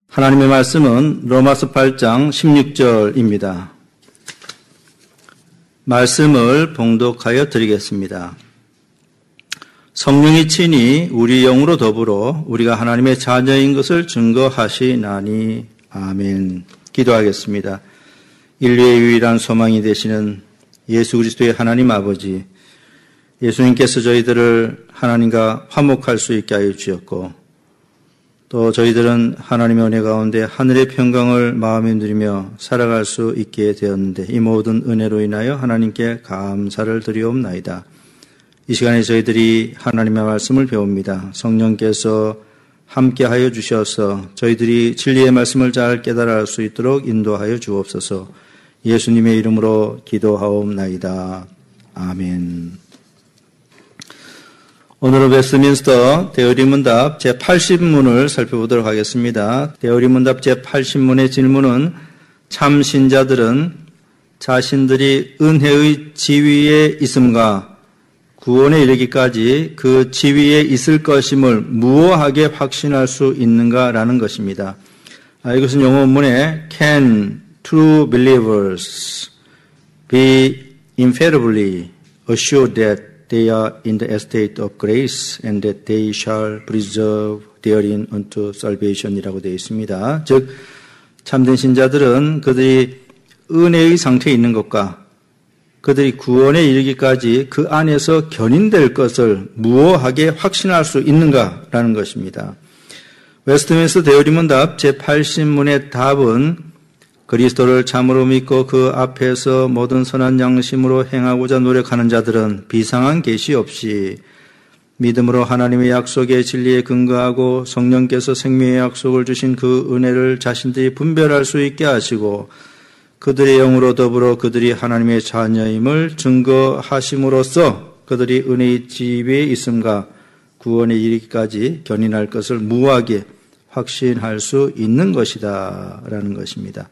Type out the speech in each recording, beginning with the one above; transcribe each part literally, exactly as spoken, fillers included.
하나님의 말씀은 로마서 팔 장 십육 절입니다. 말씀을 봉독하여 드리겠습니다. 성령이 친히 우리 영으로 더불어 우리가 하나님의 자녀인 것을 증거하시나니. 아멘. 기도하겠습니다. 인류의 유일한 소망이 되시는 예수 그리스도의 하나님 아버지, 예수님께서 저희들을 하나님과 화목할 수 있게 하여 주셨고, 또 저희들은 하나님의 은혜 가운데 하늘의 평강을 마음에 누리며 살아갈 수 있게 되었는데, 이 모든 은혜로 인하여 하나님께 감사를 드리옵나이다. 이 시간에 저희들이 하나님의 말씀을 배웁니다. 성령께서 함께하여 주셔서 저희들이 진리의 말씀을 잘 깨달을 수 있도록 인도하여 주옵소서. 예수님의 이름으로 기도하옵나이다. 아멘. 오늘은 웨스트민스터 대의문답 제팔십 문을 살펴보도록 하겠습니다. 대의문답 제팔십 문의 질문은 참 신자들은 자신들이 은혜의 지위에 있음과 구원에 이르기까지 그 지위에 있을 것임을 무어하게 확신할 수 있는가라는 것입니다. 아, 이것은 영어 원문에 Can true believers be infallibly assured that they are in the estate of grace and that they shall preserve therein unto salvation이라고 되어 있습니다. 즉 참된 신자들은 그들이 은혜의 상태에 있는 것과 그들이 구원에 이르기까지 그 안에서 견인될 것을 무어하게 확신할 수 있는가라는 것입니다. 웨스트민스터 대의문답 제팔십 문의 답은 그리스도를 참으로 믿고 그 앞에서 모든 선한 양심으로 행하고자 노력하는 자들은 비상한 계시 없이 믿음으로 하나님의 약속의 진리에 근거하고 성령께서 생명의 약속을 주신 그 은혜를 자신들이 분별할 수 있게 하시고 그들의 영으로 더불어 그들이 하나님의 자녀임을 증거하심으로써 그들이 은혜의 지위에 있음과 구원에 이르기까지 견인할 것을 무하게 확신할 수 있는 것이다 라는 것입니다.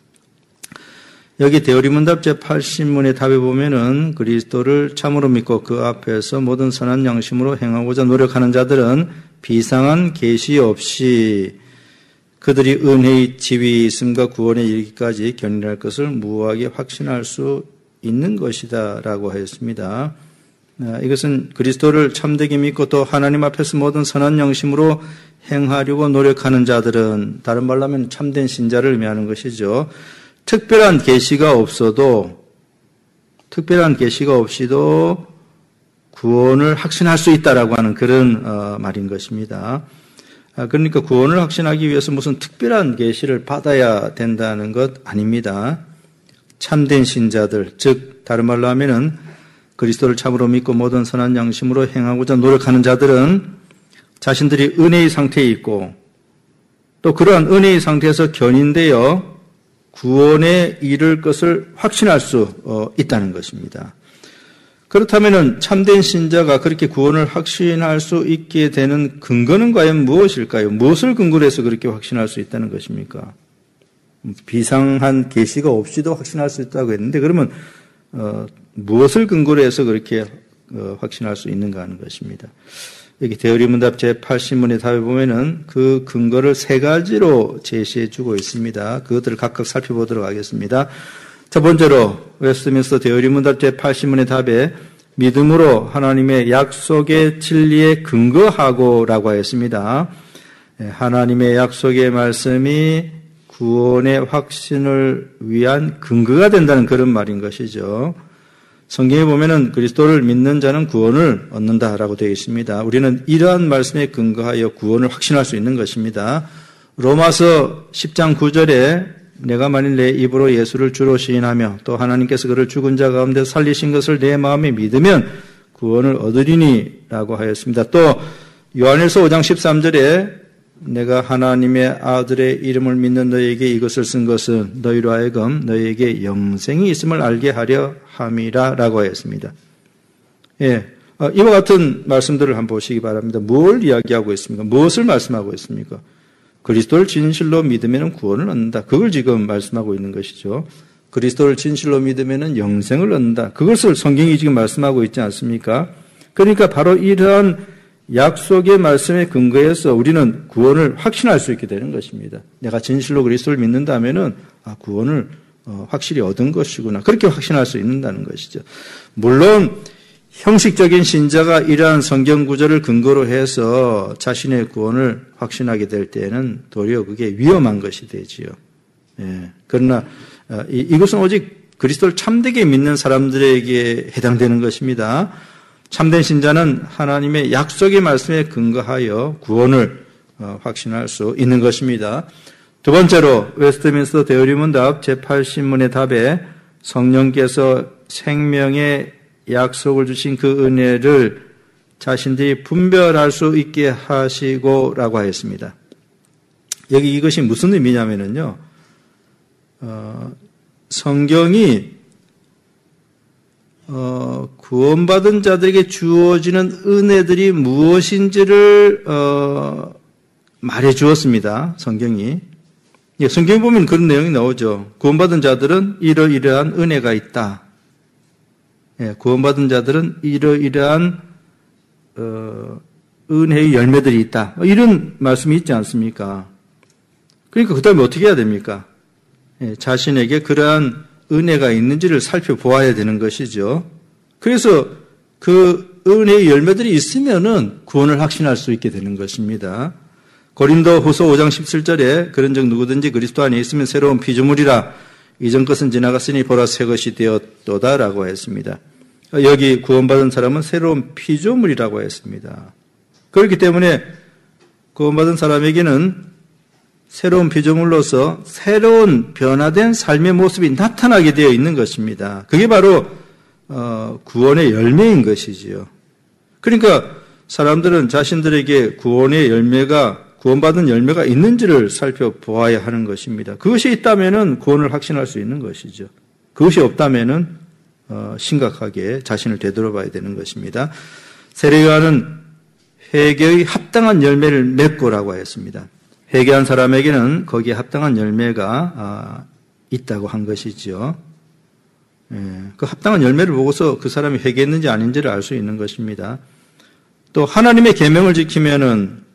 여기 대의문답 제팔십 문의 답에 보면은 그리스도를 참으로 믿고 그 앞에서 모든 선한 양심으로 행하고자 노력하는 자들은 비상한 계시 없이 그들이 은혜의 지위에 있음과 구원에 이르기까지 견인할 것을 무하게 확신할 수 있는 것이다 라고 하였습니다. 이것은 그리스도를 참되게 믿고 또 하나님 앞에서 모든 선한 양심으로 행하려고 노력하는 자들은, 다른 말로 하면 참된 신자를 의미하는 것이죠. 특별한 계시가 없어도, 특별한 계시가 없이도 구원을 확신할 수 있다라고 하는 그런 어, 말인 것입니다. 아, 그러니까 구원을 확신하기 위해서 무슨 특별한 계시를 받아야 된다는 것 아닙니다. 참된 신자들, 즉 다른 말로 하면은 그리스도를 참으로 믿고 모든 선한 양심으로 행하고자 노력하는 자들은 자신들이 은혜의 상태에 있고 또 그러한 은혜의 상태에서 견인되어 구원에 이를 것을 확신할 수 있다는 것입니다. 그렇다면 참된 신자가 그렇게 구원을 확신할 수 있게 되는 근거는 과연 무엇일까요? 무엇을 근거로 해서 그렇게 확신할 수 있다는 것입니까? 비상한 계시가 없이도 확신할 수 있다고 했는데, 그러면 어, 무엇을 근거로 해서 그렇게 어, 확신할 수 있는가 하는 것입니다. 여기 대의문답 제팔십 문의 답에 보면은 그 근거를 세 가지로 제시해 주고 있습니다. 그것들을 각각 살펴보도록 하겠습니다. 첫 번째로 웨스트민스터 대의문답 제팔십 문의 답에 믿음으로 하나님의 약속의 진리에 근거하고라고 하였습니다. 하나님의 약속의 말씀이 구원의 확신을 위한 근거가 된다는 그런 말인 것이죠. 성경에 보면은 그리스도를 믿는 자는 구원을 얻는다라고 되어 있습니다. 우리는 이러한 말씀에 근거하여 구원을 확신할 수 있는 것입니다. 로마서 십 장 구 절에 내가 만일 내 입으로 예수를 주로 시인하며 또 하나님께서 그를 죽은 자 가운데 살리신 것을 내 마음에 믿으면 구원을 얻으리니 라고 하였습니다. 또 요한일서 오 장 십삼 절에 내가 하나님의 아들의 이름을 믿는 너에게 이것을 쓴 것은 너희로 하여금 너희에게 영생이 있음을 알게 하려 함이라 라고 하였습니다. 예, 이와 같은 말씀들을 한번 보시기 바랍니다. 뭘 이야기하고 있습니까? 무엇을 말씀하고 있습니까? 그리스도를 진실로 믿으면 구원을 얻는다. 그걸 지금 말씀하고 있는 것이죠. 그리스도를 진실로 믿으면 영생을 얻는다. 그것을 성경이 지금 말씀하고 있지 않습니까? 그러니까 바로 이러한 약속의 말씀에 근거해서 우리는 구원을 확신할 수 있게 되는 것입니다. 내가 진실로 그리스도를 믿는다면은 아, 구원을 어, 확실히 얻은 것이구나. 그렇게 확신할 수 있는다는 것이죠. 물론 형식적인 신자가 이러한 성경 구절을 근거로 해서 자신의 구원을 확신하게 될 때에는 도리어 그게 위험한 것이 되지요. 예. 그러나 어, 이, 이것은 오직 그리스도를 참되게 믿는 사람들에게 해당되는 것입니다. 참된 신자는 하나님의 약속의 말씀에 근거하여 구원을 어, 확신할 수 있는 것입니다. 두 번째로 웨스트민스터 대의문답 제팔십 문의 답에 성령께서 생명의 약속을 주신 그 은혜를 자신들이 분별할 수 있게 하시고라고 하였습니다. 여기 이것이 무슨 의미냐면요, 어, 성경이 어, 구원받은 자들에게 주어지는 은혜들이 무엇인지를 어, 말해 주었습니다. 성경이. 예, 성경에 보면 그런 내용이 나오죠. 구원받은 자들은 이러이러한 은혜가 있다. 예, 구원받은 자들은 이러이러한 어, 은혜의 열매들이 있다. 이런 말씀이 있지 않습니까? 그러니까 그 다음에 어떻게 해야 됩니까? 예, 자신에게 그러한 은혜가 있는지를 살펴보아야 되는 것이죠. 그래서 그 은혜의 열매들이 있으면은 구원을 확신할 수 있게 되는 것입니다. 고린도 후서 오 장 십칠 절에 그런즉 누구든지 그리스도 안에 있으면 새로운 피조물이라 이전 것은 지나갔으니 보라 새 것이 되었도다라고 했습니다. 여기 구원받은 사람은 새로운 피조물이라고 했습니다. 그렇기 때문에 구원받은 사람에게는 새로운 피조물로서 새로운 변화된 삶의 모습이 나타나게 되어 있는 것입니다. 그게 바로 어, 구원의 열매인 것이지요. 그러니까 사람들은 자신들에게 구원의 열매가 구원받은 열매가 있는지를 살펴보아야 하는 것입니다. 그것이 있다면은 구원을 확신할 수 있는 것이죠. 그것이 없다면은 어, 심각하게 자신을 되돌아봐야 되는 것입니다. 세례요한은 회개의 합당한 열매를 맺고라고 했습니다. 회개한 사람에게는 거기에 합당한 열매가 아, 있다고 한 것이지요. 예, 그 합당한 열매를 보고서 그 사람이 회개했는지 아닌지를 알 수 있는 것입니다. 또 하나님의 계명을 지키면은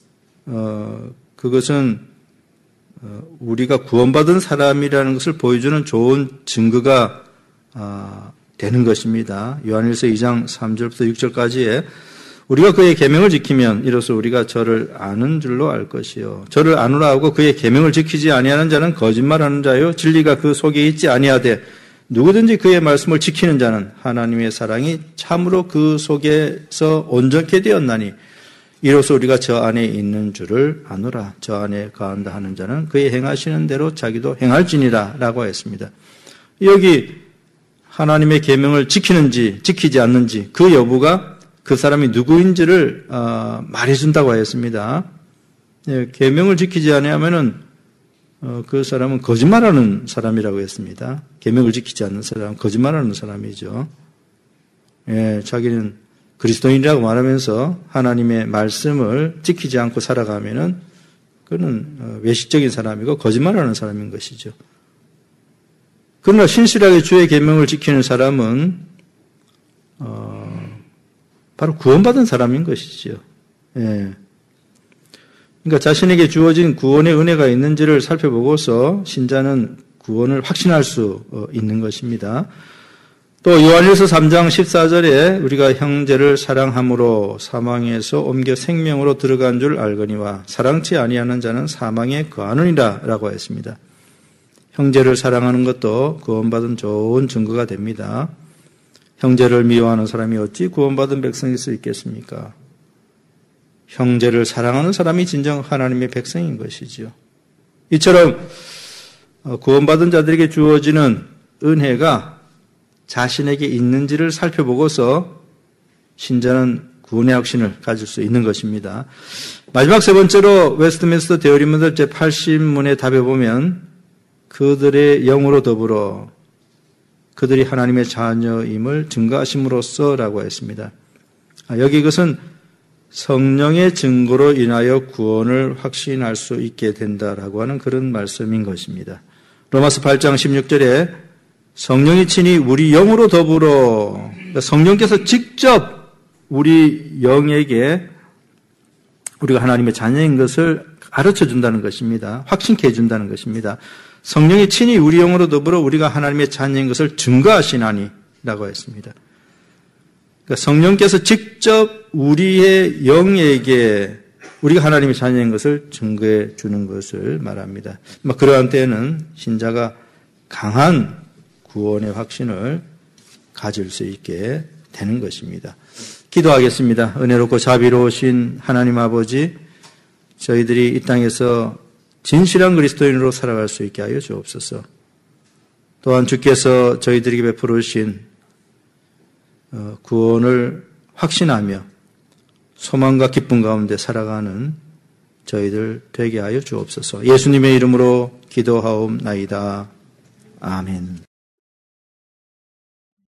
어, 그것은 어, 우리가 구원받은 사람이라는 것을 보여주는 좋은 증거가 아, 되는 것입니다. 요한일서 이 장 삼 절부터 육 절까지에 우리가 그의 계명을 지키면 이로써 우리가 저를 아는 줄로 알 것이요. 저를 아노라 하고 그의 계명을 지키지 아니하는 자는 거짓말하는 자요. 진리가 그 속에 있지 아니하되 누구든지 그의 말씀을 지키는 자는 하나님의 사랑이 참으로 그 속에서 온전케 되었나니 이로써 우리가 저 안에 있는 줄을 아노라. 저 안에 거한다 하는 자는 그의 행하시는 대로 자기도 행할지니라 라고 했습니다. 여기 하나님의 계명을 지키는지 지키지 않는지 그 여부가 그 사람이 누구인지를 어, 말해준다고 하였습니다. 예, 계명을 지키지 않으면은 어, 그 사람은 거짓말하는 사람이라고 했습니다. 계명을 지키지 않는 사람은 거짓말하는 사람이죠. 예, 자기는 그리스도인이라고 말하면서 하나님의 말씀을 지키지 않고 살아가면은 그는 어, 외식적인 사람이고 거짓말하는 사람인 것이죠. 그러나 신실하게 주의 계명을 지키는 사람은 어, 바로 구원받은 사람인 것이지요. 예. 그러니까 자신에게 주어진 구원의 은혜가 있는지를 살펴보고서 신자는 구원을 확신할 수 있는 것입니다. 또 요한일서 삼 장 십사 절에 우리가 형제를 사랑함으로 사망에서 옮겨 생명으로 들어간 줄 알거니와 사랑치 아니하는 자는 사망에 거하느니라 라고 했습니다. 형제를 사랑하는 것도 구원받은 좋은 증거가 됩니다. 형제를 미워하는 사람이 어찌 구원받은 백성일 수 있겠습니까? 형제를 사랑하는 사람이 진정 하나님의 백성인 것이지요. 이처럼 구원받은 자들에게 주어지는 은혜가 자신에게 있는지를 살펴보고서 신자는 구원의 확신을 가질 수 있는 것입니다. 마지막 세 번째로 웨스트민스터 대의문답 제팔십 문의 답에 보면 그들의 영으로 더불어 그들이 하나님의 자녀임을 증거하심으로써 라고 했습니다. 여기 이것은 성령의 증거로 인하여 구원을 확신할 수 있게 된다라고 하는 그런 말씀인 것입니다. 로마서 팔 장 십육 절에 성령이 친히 우리 영으로 더불어 성령께서 직접 우리 영에게 우리가 하나님의 자녀인 것을 가르쳐 준다는 것입니다. 확신케 해준다는 것입니다. 성령이 친히 우리 영으로 더불어 우리가 하나님의 자녀인 것을 증거하시나니 라고 했습니다. 그러니까 성령께서 직접 우리의 영에게 우리가 하나님의 자녀인 것을 증거해 주는 것을 말합니다. 그러한 때에는 신자가 강한 구원의 확신을 가질 수 있게 되는 것입니다. 기도하겠습니다. 은혜롭고 자비로우신 하나님 아버지, 저희들이 이 땅에서 진실한 그리스도인으로 살아갈 수 있게 하여 주옵소서. 또한 주께서 저희들에게 베풀으신 구원을 확신하며 소망과 기쁨 가운데 살아가는 저희들 되게 하여 주옵소서. 예수님의 이름으로 기도하옵나이다. 아멘.